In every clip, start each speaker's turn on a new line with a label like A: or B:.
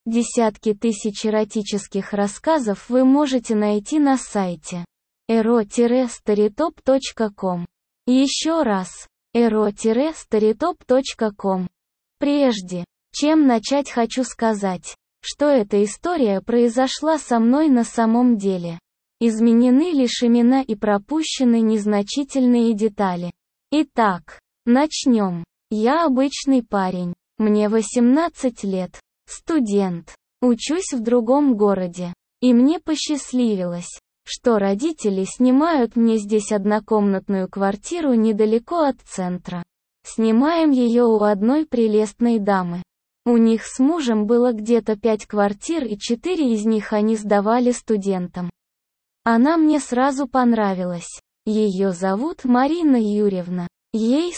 A: Десятки тысяч эротических рассказов вы можете найти на сайте ero-storytop.com. Еще раз, ero-storytop.com. Прежде чем начать, хочу сказать, что эта история произошла со мной на самом деле. Изменены лишь имена и пропущены незначительные детали. Итак, начнем. Я обычный парень. Мне 18 лет. Студент. Учусь в другом городе. И мне посчастливилось, что родители снимают мне здесь однокомнатную квартиру недалеко от центра. Снимаем ее у одной прелестной дамы. У них с мужем было где-то 5 квартир, и 4 из них они сдавали студентам. Она мне сразу понравилась. Ее зовут Марина Юрьевна. Ей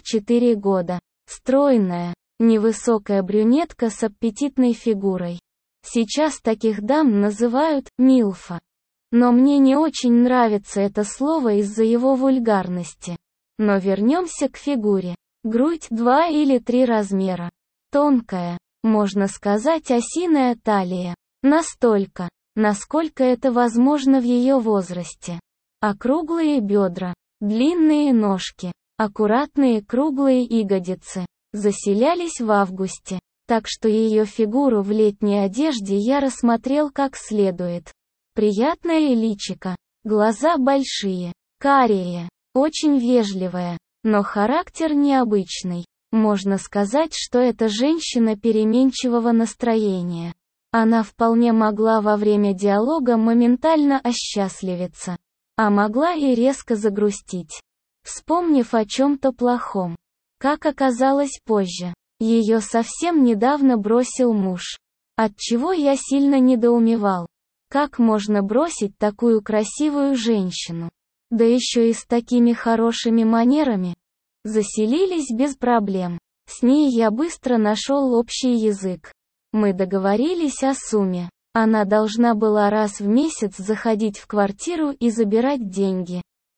A: 44 года. Стройная, невысокая брюнетка с аппетитной фигурой. Сейчас таких дам называют «милфа». Но мне не очень нравится это слово из-за его вульгарности. Но вернемся к фигуре. Грудь 2 или 3 размера. Тонкая, можно сказать, осиная талия. Настолько, насколько это возможно в ее возрасте. Округлые бедра, длинные ножки, аккуратные круглые ягодицы. Заселялись в августе, так что ее фигуру в летней одежде я рассмотрел как следует. Приятное личико, глаза большие, карие, очень вежливая, но характер необычный. Можно сказать, что это женщина переменчивого настроения. Она вполне могла во время диалога моментально осчастливиться, а могла и резко загрустить, вспомнив о чем-то плохом. Как оказалось позже, ее совсем недавно бросил муж. Отчего я сильно недоумевал. Как можно бросить такую красивую женщину? Да еще и с такими хорошими манерами. Заселились без проблем. С ней я быстро нашел общий язык. Мы договорились о сумме. Она должна была раз в месяц заходить в квартиру и забирать деньги.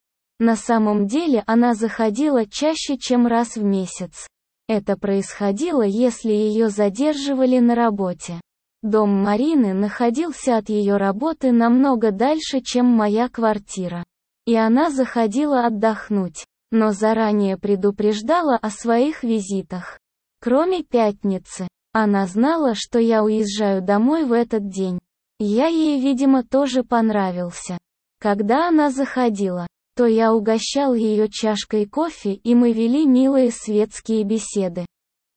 A: На самом деле она заходила чаще, чем раз в месяц. Это происходило, если ее задерживали на работе. Дом Марины находился от ее работы намного дальше, чем моя квартира. И она заходила отдохнуть, но заранее предупреждала о своих визитах. Кроме пятницы, она знала, что я уезжаю домой в этот день. Я ей, видимо, тоже понравился. Когда она заходила, то я угощал ее чашкой кофе, и мы вели милые светские беседы.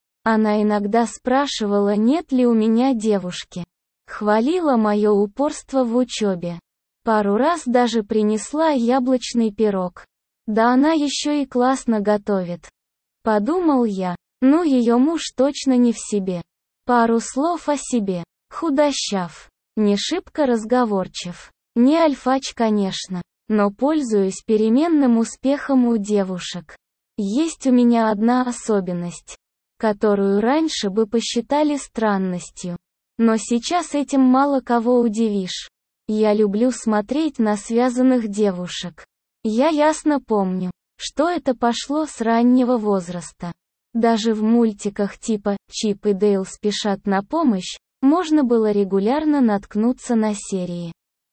A: Она иногда спрашивала, нет ли у меня девушки. Хвалила мое упорство в учебе. Пару раз даже принесла яблочный пирог. Да она еще и классно готовит. Подумал я, ну ее муж точно не в себе. Пару слов о себе. Худощав. Не шибко разговорчив. Не альфач, конечно. Но пользуюсь переменным успехом у девушек. Есть у меня одна особенность, которую раньше бы посчитали странностью. Но сейчас этим мало кого удивишь. Я люблю смотреть на связанных девушек. Я ясно помню, что это пошло с раннего возраста. Даже в мультиках типа «Чип и Дейл спешат на помощь» можно было регулярно наткнуться на серии,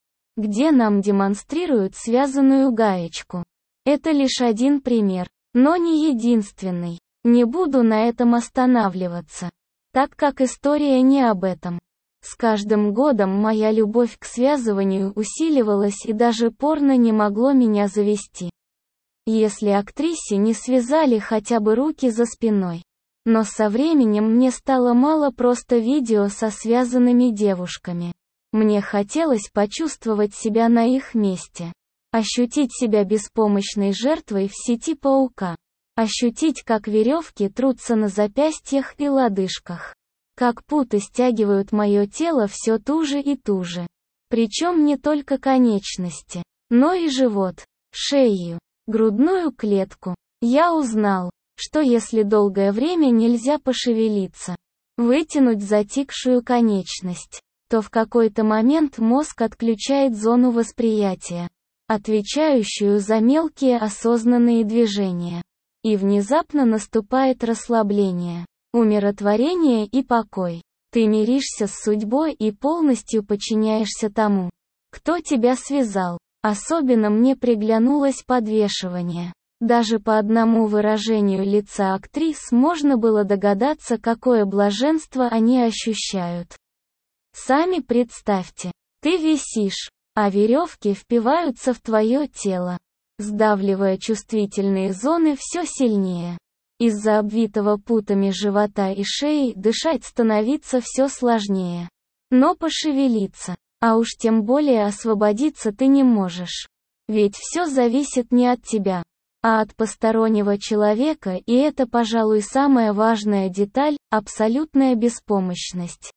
A: где нам демонстрируют связанную гаечку. Это лишь один пример, но не единственный. Не буду на этом останавливаться, так как история не об этом. С каждым годом моя любовь к связыванию усиливалась, и даже порно не могло меня завести, если актрисе не связали хотя бы руки за спиной. Но со временем мне стало мало просто видео со связанными девушками. Мне хотелось почувствовать себя на их месте. Ощутить себя беспомощной жертвой в сети паука. Ощутить, как веревки трутся на запястьях и лодыжках. Как путы стягивают мое тело все туже и туже. Причем не только конечности, но и живот, шею, грудную клетку. Я узнал, что если долгое время нельзя пошевелиться, вытянуть затекшую конечность, то в какой-то момент мозг отключает зону восприятия, отвечающую за мелкие осознанные движения. И внезапно наступает расслабление, умиротворение и покой. Ты миришься с судьбой и полностью подчиняешься тому, кто тебя связал. Особенно мне приглянулось подвешивание. Даже по одному выражению лица актрис можно было догадаться, какое блаженство они ощущают. Сами представьте, ты висишь, а веревки впиваются в твое тело, сдавливая чувствительные зоны все сильнее. Из-за обвитого путами живота и шеи дышать становится все сложнее. Но пошевелиться, а уж тем более освободиться ты не можешь. Ведь все зависит не от тебя, а от постороннего человека, и это, пожалуй, самая важная деталь – абсолютная беспомощность.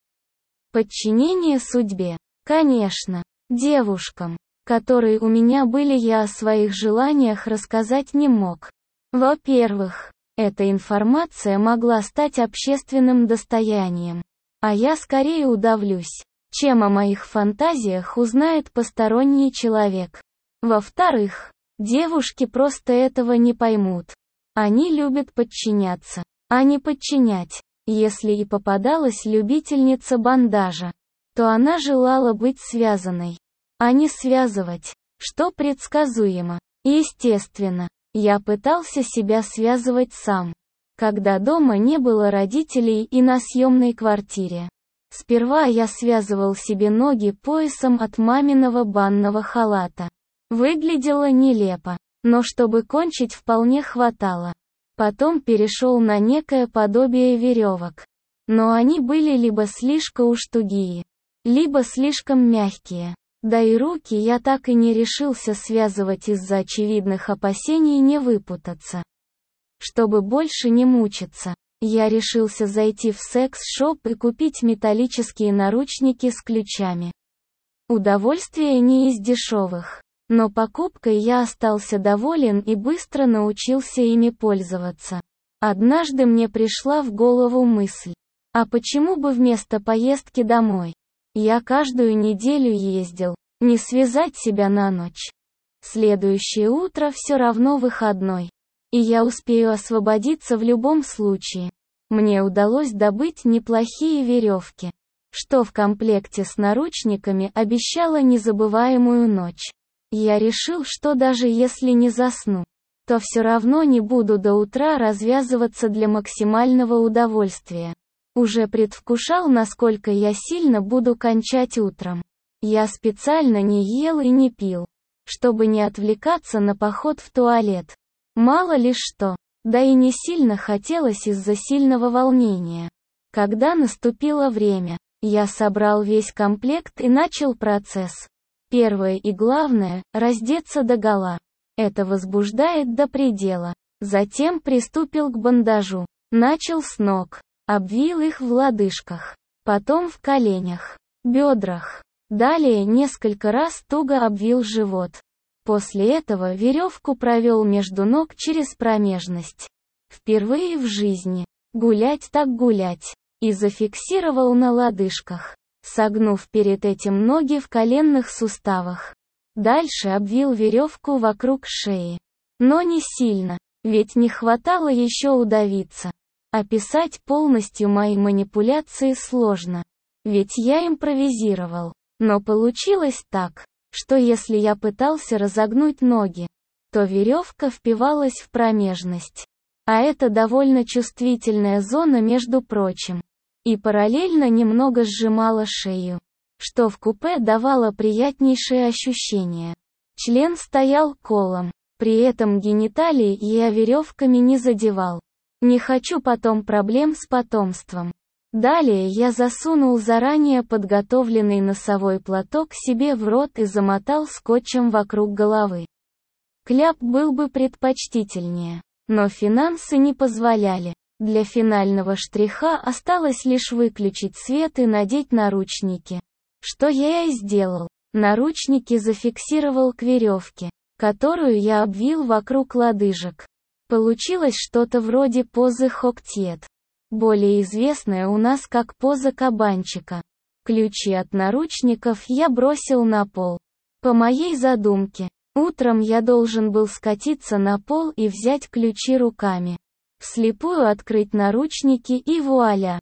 A: Подчинение судьбе. Конечно, девушкам, которые у меня были, я о своих желаниях рассказать не мог. Во-первых, эта информация могла стать общественным достоянием, а я скорее удавлюсь, чем о моих фантазиях узнает посторонний человек. Во-вторых, девушки просто этого не поймут. Они любят подчиняться, а не подчинять. Если и попадалась любительница бандажа, то она желала быть связанной, а не связывать, что предсказуемо. Естественно, я пытался себя связывать сам, когда дома не было родителей и на съемной квартире. Сперва я связывал себе ноги поясом от маминого банного халата. Выглядело нелепо, но чтобы кончить вполне хватало. Потом перешел на некое подобие веревок. Но они были либо слишком уж тугие, либо слишком мягкие. Да и руки я так и не решился связывать из-за очевидных опасений не выпутаться. Чтобы больше не мучиться, я решился зайти в секс-шоп и купить металлические наручники с ключами. Удовольствие не из дешевых, но покупкой я остался доволен и быстро научился ими пользоваться. Однажды мне пришла в голову мысль, а почему бы вместо поездки домой? Я каждую неделю ездил, не связать себя на ночь. Следующее утро все равно выходной, и я успею освободиться в любом случае. Мне удалось добыть неплохие веревки, что в комплекте с наручниками обещало незабываемую ночь. Я решил, что даже если не засну, то все равно не буду до утра развязываться для максимального удовольствия. Уже предвкушал, насколько я сильно буду кончать утром. Я специально не ел и не пил, чтобы не отвлекаться на поход в туалет. Мало ли что, да и не сильно хотелось из-за сильного волнения. Когда наступило время, я собрал весь комплект и начал процесс. Первое и главное – раздеться догола. Это возбуждает до предела. Затем приступил к бандажу. Начал с ног. Обвил их в лодыжках, потом в коленях, бедрах. Далее несколько раз туго обвил живот. После этого веревку провел между ног через промежность. Впервые в жизни. Гулять так гулять. И зафиксировал на лодыжках, согнув перед этим ноги в коленных суставах. Дальше обвил веревку вокруг шеи. Но не сильно, ведь не хватало еще удавиться. Описать полностью мои манипуляции сложно, ведь я импровизировал. Но получилось так, что если я пытался разогнуть ноги, то веревка впивалась в промежность. А это довольно чувствительная зона, между прочим. И параллельно немного сжимала шею, что в купе давало приятнейшее ощущение. Член стоял колом, при этом гениталии я веревками не задевал. Не хочу потом проблем с потомством. Далее я засунул заранее подготовленный носовой платок себе в рот и замотал скотчем вокруг головы. Кляп был бы предпочтительнее, но финансы не позволяли. Для финального штриха осталось лишь выключить свет и надеть наручники. Что я и сделал. Наручники зафиксировал к веревке, которую я обвил вокруг лодыжек. Получилось что-то вроде позы Хоктьет, более известная у нас как поза кабанчика. Ключи от наручников я бросил на пол. По моей задумке, утром я должен был скатиться на пол и взять ключи руками, вслепую открыть наручники и вуаля.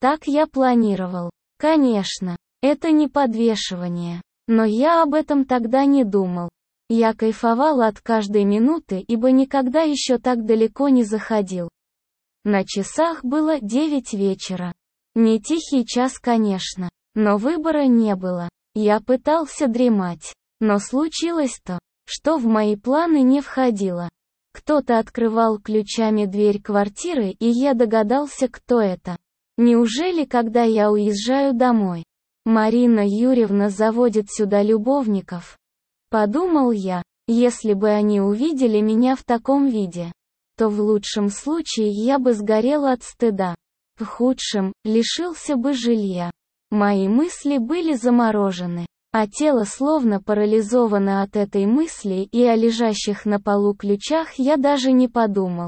A: Так я планировал. Конечно, это не подвешивание. Но я об этом тогда не думал. Я кайфовал от каждой минуты, ибо никогда еще так далеко не заходил. На часах было 9 вечера. Не тихий час, конечно, но выбора не было. Я пытался дремать, но случилось то, что в мои планы не входило. Кто-то открывал ключами дверь квартиры, и я догадался, кто это. Неужели, когда я уезжаю домой, Марина Юрьевна заводит сюда любовников? Подумал я, если бы они увидели меня в таком виде, то в лучшем случае я бы сгорел от стыда. В худшем, лишился бы жилья. Мои мысли были заморожены, а тело словно парализовано от этой мысли, и о лежащих на полу ключах я даже не подумал.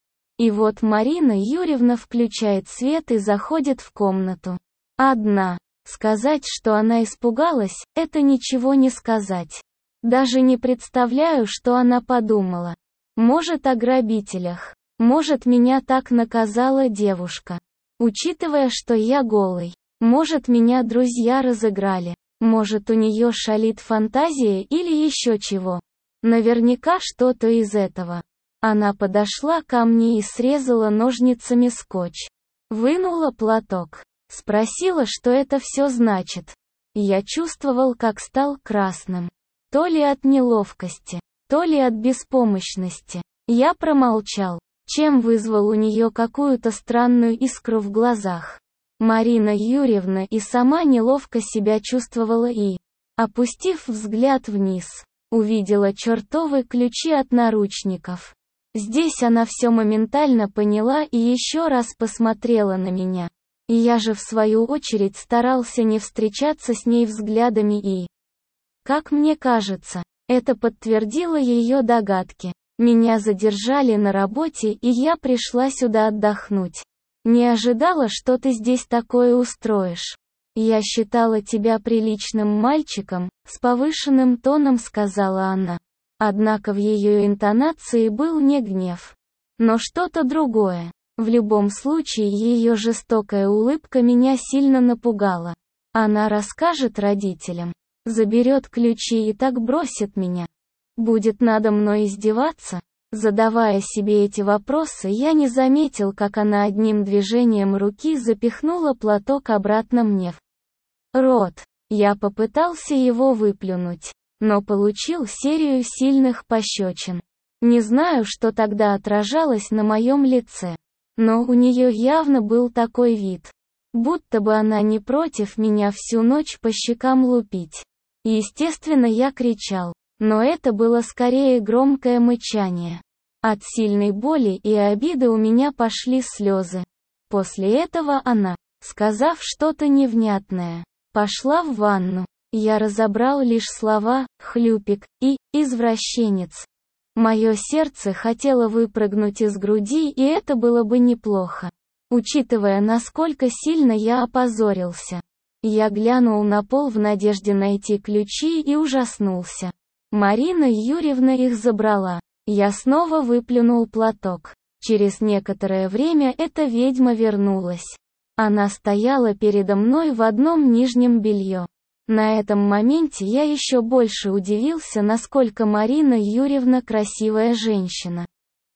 A: И вот Марина Юрьевна включает свет и заходит в комнату. Одна. Сказать, что она испугалась, это ничего не сказать. Даже не представляю, что она подумала. Может, о грабителях. Может, меня так наказала девушка. Учитывая, что я голый. Может, меня друзья разыграли. Может, у нее шалит фантазия или еще чего. Наверняка что-то из этого. Она подошла ко мне и срезала ножницами скотч. Вынула платок. Спросила, что это все значит. Я чувствовал, как стал красным. То ли от неловкости, то ли от беспомощности. Я промолчал, чем вызвал у нее какую-то странную искру в глазах. Марина Юрьевна и сама неловко себя чувствовала и, опустив взгляд вниз, увидела чертовы ключи от наручников. Здесь она все моментально поняла и еще раз посмотрела на меня. И я же в свою очередь старался не встречаться с ней взглядами и... Как мне кажется, это подтвердило ее догадки. Меня задержали на работе, и я пришла сюда отдохнуть. Не ожидала, что ты здесь такое устроишь. Я считала тебя приличным мальчиком, с повышенным тоном сказала она. Однако в ее интонации был не гнев, но что-то другое. В любом случае, ее жестокая улыбка меня сильно напугала. Она расскажет родителям, заберет ключи и так бросит меня. Будет надо мной издеваться? Задавая себе эти вопросы, я не заметил, как она одним движением руки запихнула платок обратно мне в рот. Я попытался его выплюнуть, но получил серию сильных пощечин. Не знаю, что тогда отражалось на моем лице, но у нее явно был такой вид, будто бы она не против меня всю ночь по щекам лупить. Естественно, я кричал, но это было скорее громкое мычание. От сильной боли и обиды у меня пошли слезы. После этого она, сказав что-то невнятное, пошла в ванну. Я разобрал лишь слова «хлюпик» и «извращенец». Мое сердце хотело выпрыгнуть из груди, и это было бы неплохо, учитывая, насколько сильно я опозорился. Я глянул на пол в надежде найти ключи и ужаснулся. Марина Юрьевна их забрала. Я снова выплюнул платок. Через некоторое время эта ведьма вернулась. Она стояла передо мной в одном нижнем белье. На этом моменте я еще больше удивился, насколько Марина Юрьевна красивая женщина.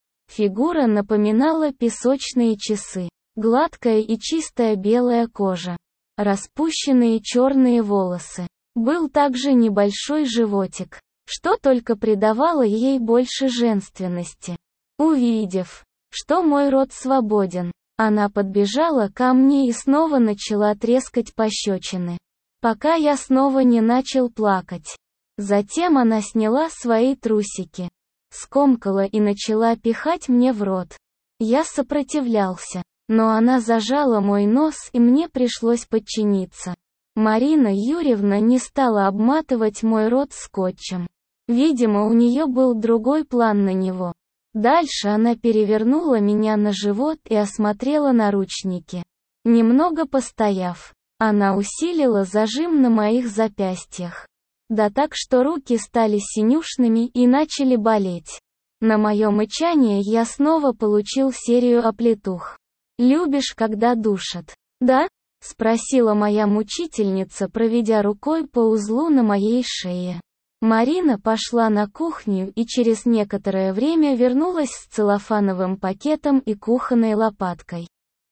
A: Фигура напоминала песочные часы. Гладкая и чистая белая кожа. Распущенные черные волосы. Был также небольшой животик, что только придавало ей больше женственности. Увидев, что мой рот свободен, она подбежала ко мне и снова начала трескать пощечины, пока я снова не начал плакать. Затем она сняла свои трусики, скомкала и начала пихать мне в рот. Я сопротивлялся, но она зажала мой нос, и мне пришлось подчиниться. Марина Юрьевна не стала обматывать мой рот скотчем. Видимо, у нее был другой план на него. Дальше она перевернула меня на живот и осмотрела наручники. Немного постояв, она усилила зажим на моих запястьях. Да так, что руки стали синюшными и начали болеть. На мое мычание я снова получил серию оплетух. «Любишь, когда душат?» «Да?» — спросила моя мучительница, проведя рукой по узлу на моей шее. Марина пошла на кухню и через некоторое время вернулась с целлофановым пакетом и кухонной лопаткой.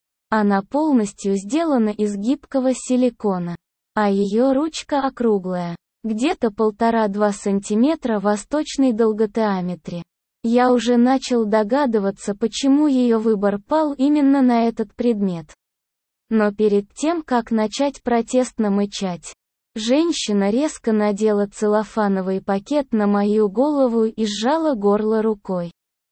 A: Она полностью сделана из гибкого силикона, а ее ручка округлая, где-то 1,5–2 сантиметра восточной долгодиаметре. Я уже начал догадываться, почему ее выбор пал именно на этот предмет. Но перед тем, как начать протестно мычать, женщина резко надела целлофановый пакет на мою голову и сжала горло рукой.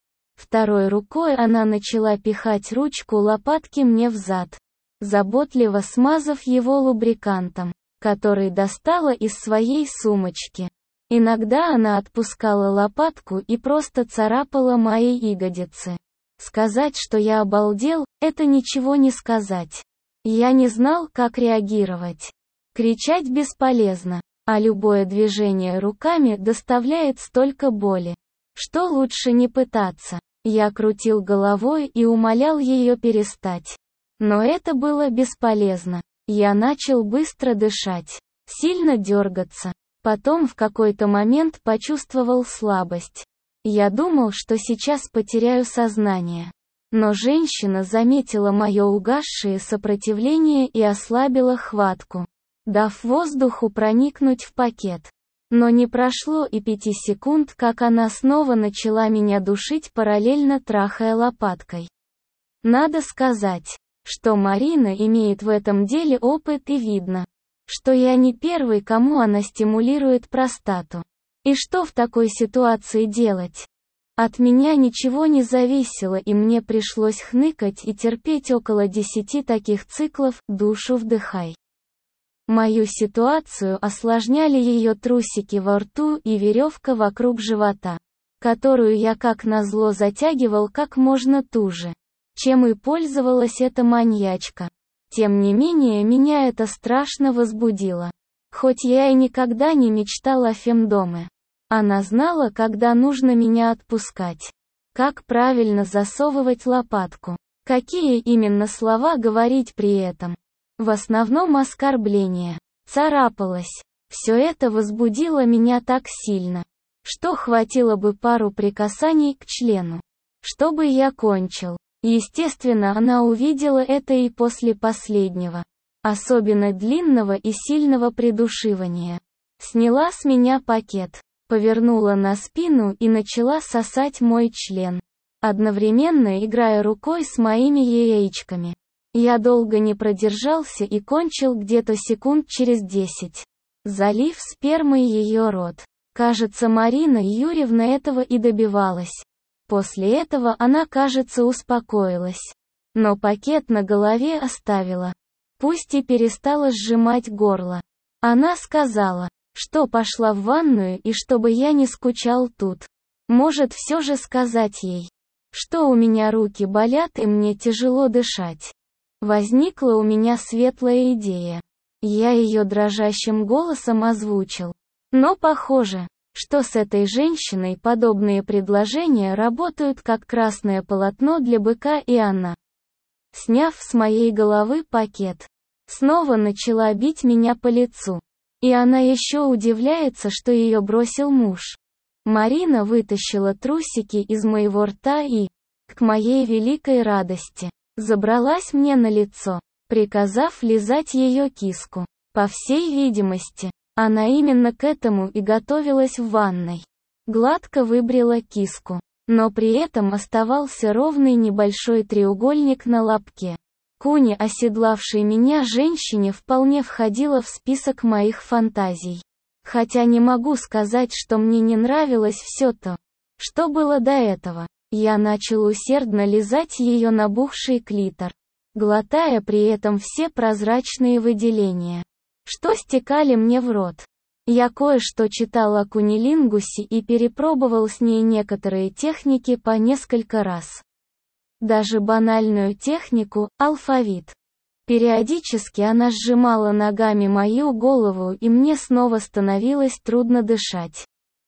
A: Второй рукой она начала пихать ручку лопатки мне в зад, заботливо смазав его лубрикантом, который достала из своей сумочки. Иногда она отпускала лопатку и просто царапала мои ягодицы. Сказать, что я обалдел, это ничего не сказать. Я не знал, как реагировать. Кричать бесполезно, а любое движение руками доставляет столько боли, что лучше не пытаться. Я крутил головой и умолял ее перестать. Но это было бесполезно. Я начал быстро дышать, сильно дергаться. Потом в какой-то момент почувствовал слабость. Я думал, что сейчас потеряю сознание. Но женщина заметила мое угасшее сопротивление и ослабила хватку, дав воздуху проникнуть в пакет. Но не прошло и 5 секунд, как она снова начала меня душить, параллельно трахая лопаткой. Надо сказать, что Марина имеет в этом деле опыт, и видно, что я не первый, кому она стимулирует простату. И что в такой ситуации делать? От меня ничего не зависело, и мне пришлось хныкать и терпеть около 10 таких циклов, душу вдыхай. Мою ситуацию осложняли ее трусики во рту и веревка вокруг живота, которую я как назло затягивал как можно туже, чем и пользовалась эта маньячка. Тем не менее, меня это страшно возбудило. Хоть я и никогда не мечтал о фемдоме. Она знала, когда нужно меня отпускать. Как правильно засовывать лопатку. Какие именно слова говорить при этом. В основном оскорбления. Царапалась. Все это возбудило меня так сильно, что хватило бы пару прикасаний к члену, чтобы я кончил. Естественно, она увидела это и после последнего, особенно длинного и сильного придушивания. Сняла с меня пакет, повернула на спину и начала сосать мой член, одновременно играя рукой с моими яичками. Я долго не продержался и кончил где-то секунд через 10, залив спермой ее рот. Кажется, Марина Юрьевна этого и добивалась. После этого она, кажется, успокоилась. Но пакет на голове оставила. Пусть и перестала сжимать горло. Она сказала, что пошла в ванную и чтобы я не скучал тут. Может, все же сказать ей, что у меня руки болят и мне тяжело дышать. Возникла у меня светлая идея. Я ее дрожащим голосом озвучил. Но похоже, что с этой женщиной подобные предложения работают как красное полотно для быка, и она, сняв с моей головы пакет, снова начала бить меня по лицу. И она еще удивляется, что ее бросил муж. Марина вытащила трусики из моего рта и, к моей великой радости, забралась мне на лицо, приказав лизать ее киску. По всей видимости, она именно к этому и готовилась в ванной. Гладко выбрила киску, но при этом оставался ровный небольшой треугольник на лобке. Куни, оседлавшей меня женщине, вполне входила в список моих фантазий. Хотя не могу сказать, что мне не нравилось все то, что было до этого. Я начал усердно лизать ее набухший клитор, глотая при этом все прозрачные выделения, что стекали мне в рот. Я кое-что читал о кунилингусе и перепробовал с ней некоторые техники по несколько раз. Даже банальную технику, алфавит. Периодически она сжимала ногами мою голову, и мне снова становилось трудно дышать.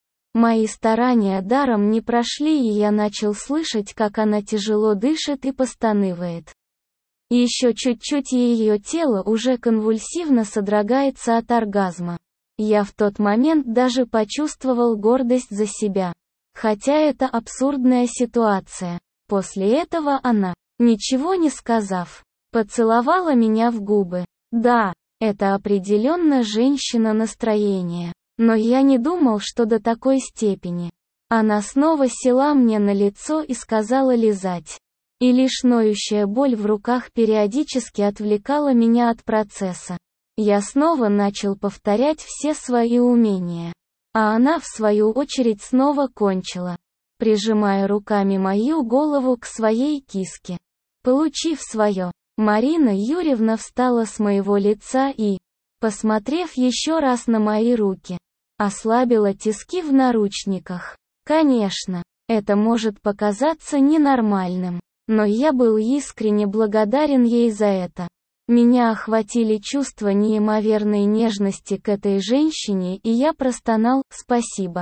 A: Мои старания даром не прошли, и я начал слышать, как она тяжело дышит и постанывает. Еще чуть-чуть и ее тело уже конвульсивно содрогается от оргазма. Я в тот момент даже почувствовал гордость за себя. Хотя это абсурдная ситуация. После этого она, ничего не сказав, поцеловала меня в губы. Да, это определенно женщина настроения. Но я не думал, что до такой степени. Она снова села мне на лицо и сказала лизать. И лишь ноющая боль в руках периодически отвлекала меня от процесса. Я снова начал повторять все свои умения. А она в свою очередь снова кончила, прижимая руками мою голову к своей киске. Получив свое, Марина Юрьевна встала с моего лица и, посмотрев еще раз на мои руки, ослабила тиски в наручниках. Конечно, это может показаться ненормальным, но я был искренне благодарен ей за это. Меня охватили чувства неимоверной нежности к этой женщине, и я простонал «спасибо».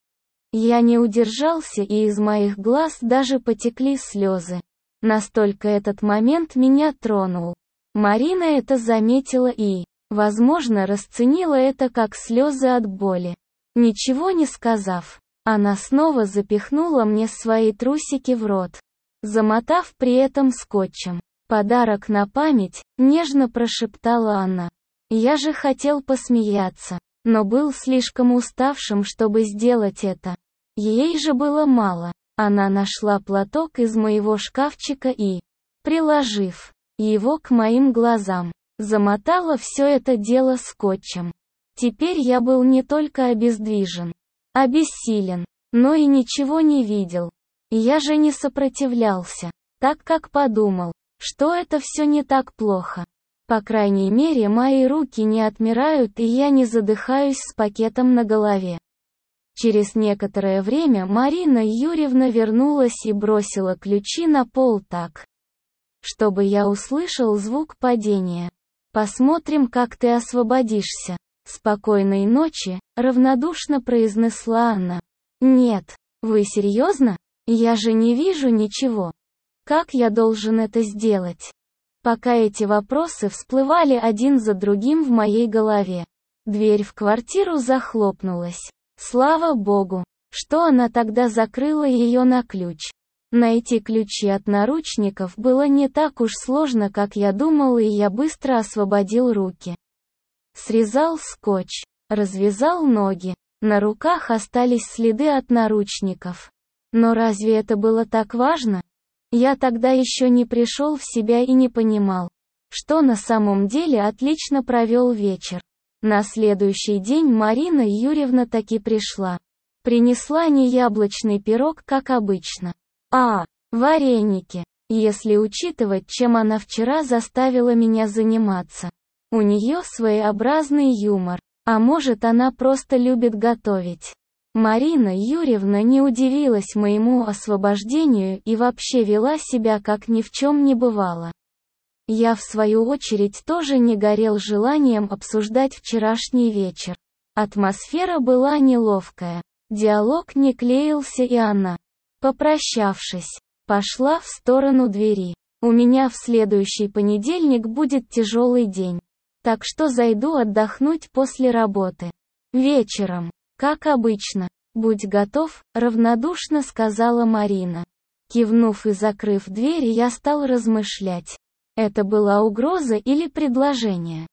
A: Я не удержался, и из моих глаз даже потекли слезы. Настолько этот момент меня тронул. Марина это заметила и, возможно, расценила это как слезы от боли. Ничего не сказав, она снова запихнула мне свои трусики в рот, замотав при этом скотчем. «Подарок на память», — нежно прошептала она. Я же хотел посмеяться, но был слишком уставшим, чтобы сделать это. Ей же было мало. Она нашла платок из моего шкафчика и, приложив его к моим глазам, замотала все это дело скотчем. Теперь я был не только обездвижен, обессилен, но и ничего не видел. Я же не сопротивлялся, так как подумал, что это все не так плохо. По крайней мере, мои руки не отмирают и я не задыхаюсь с пакетом на голове. Через некоторое время Марина Юрьевна вернулась и бросила ключи на пол так, чтобы я услышал звук падения. «Посмотрим, как ты освободишься. Спокойной ночи», — равнодушно произнесла она. «Нет, вы серьезно? Я же не вижу ничего. Как я должен это сделать?» Пока эти вопросы всплывали один за другим в моей голове, дверь в квартиру захлопнулась. Слава Богу, что она тогда закрыла ее на ключ. Найти ключи от наручников было не так уж сложно, как я думал, и я быстро освободил руки. Срезал скотч, развязал ноги. На руках остались следы от наручников. Но разве это было так важно? Я тогда еще не пришел в себя и не понимал, что на самом деле отлично провел вечер. На следующий день Марина Юрьевна таки пришла. Принесла не яблочный пирог, как обычно, а вареники, если учитывать, чем она вчера заставила меня заниматься. У нее своеобразный юмор, а может, она просто любит готовить. Марина Юрьевна не удивилась моему освобождению и вообще вела себя, как ни в чем не бывало. Я, в свою очередь, тоже не горел желанием обсуждать вчерашний вечер. Атмосфера была неловкая, диалог не клеился, и она, попрощавшись, пошла в сторону двери. У меня в следующий понедельник будет тяжелый день, так что зайду отдохнуть после работы. Вечером, как обычно. «Будь готов», — равнодушно сказала Марина. Кивнув и закрыв дверь, я стал размышлять. Это была угроза или предложение?